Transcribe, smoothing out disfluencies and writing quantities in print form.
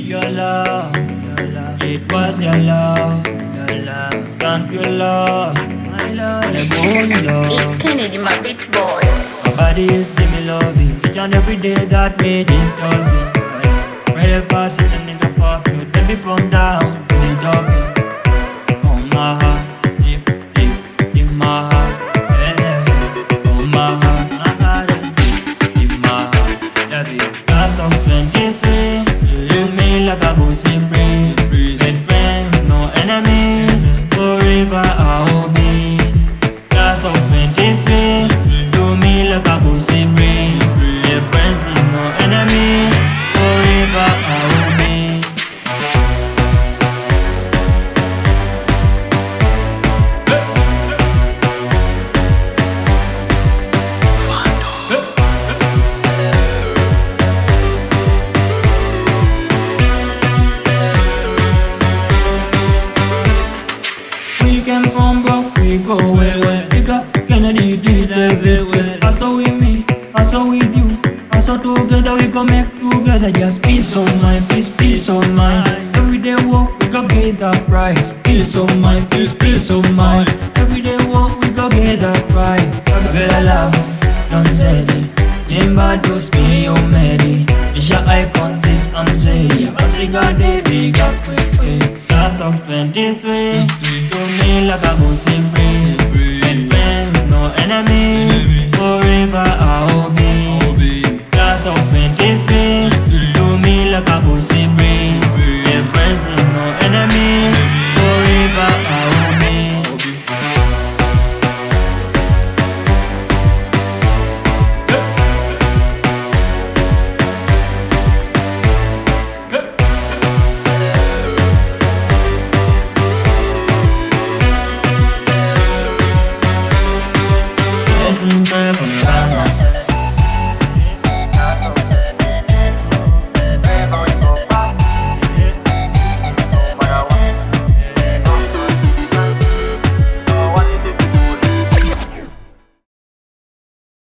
Your love, it was your love, thank you, Lord, my Lord, the good Lord. It's Kennedy, my beat boy. My body is give me loving each and every day that made it does it. Pray for sit a nigga for you, then be from down to the top. Oh my heart, in my heart, yeah. Oh my heart, in my heart, love you. Class of 23, you me like a bossy breeze. Good friends, no enemies, forever I will be. Class of 23, do me like a bossy breeze. Good friends, no enemies, forever I will be. We came from broke, we go well. We got Kennedy, did everywhere. I saw with me, I saw with you. I saw together, we gon' make together. Just peace of mind, peace of mind. Everyday walk, we gon' get that right. Peace of mind, peace of mind. Everyday walk, we gon' get that right. Bella love, don't say it. Jimba dos me, you made it's your icon, this I'm ready. I see God, they got quick. Class of 23, do me like a bossy breeze. And friends, no enemies, forever I will be. Class of 23, do me like a bossy